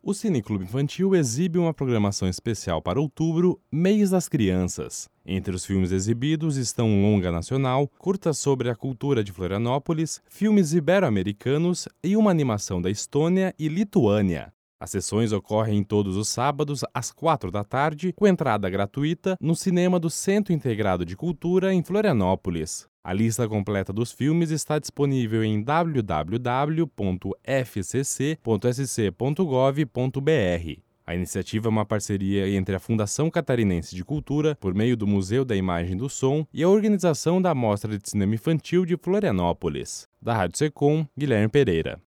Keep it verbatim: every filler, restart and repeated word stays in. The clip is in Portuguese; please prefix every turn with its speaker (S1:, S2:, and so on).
S1: O Cineclube Infantil exibe uma programação especial para outubro, Mês das Crianças. Entre os filmes exibidos estão um longa nacional, curtas sobre a cultura de Florianópolis, filmes ibero-americanos e uma animação da Estônia e Lituânia. As sessões ocorrem todos os sábados, às quatro da tarde, com entrada gratuita, no cinema do Centro Integrado de Cultura, em Florianópolis. A lista completa dos filmes está disponível em w w w ponto f c c ponto s c ponto gov ponto b r. A iniciativa é uma parceria entre a Fundação Catarinense de Cultura, por meio do Museu da Imagem e do Som, e a organização da Mostra de Cinema Infantil de Florianópolis. Da Rádio Secom, Guilherme Pereira.